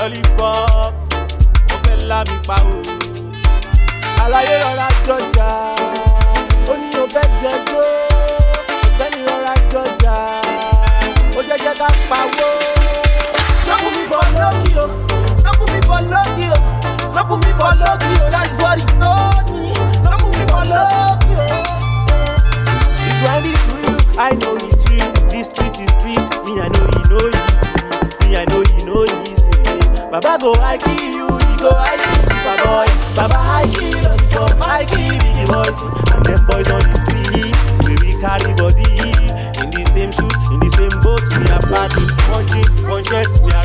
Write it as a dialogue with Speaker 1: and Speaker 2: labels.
Speaker 1: lollipop, ó fẹ́ lá mi pa o. Àlàyé rọra jọjà, ó ní ó fẹ́ jẹgbó, ọ̀gbẹ́ni rọra jọjà, ó jẹ́jẹ́ ká pawó. No put me for lucky, oh. No put me for lucky, oh. No put me for lucky, oh. That is what he told me. No put me for lucky, oh. The grind is real, I know it's real. This street is street, me I know he know easy. Me I know he know easy. Baba go high key you, he go high key super boy. Baba high key lollipop, high key big boys. And them boys on the street, we carry body. In the same shoes, in the same boat, we are party. One jean, one shirt, we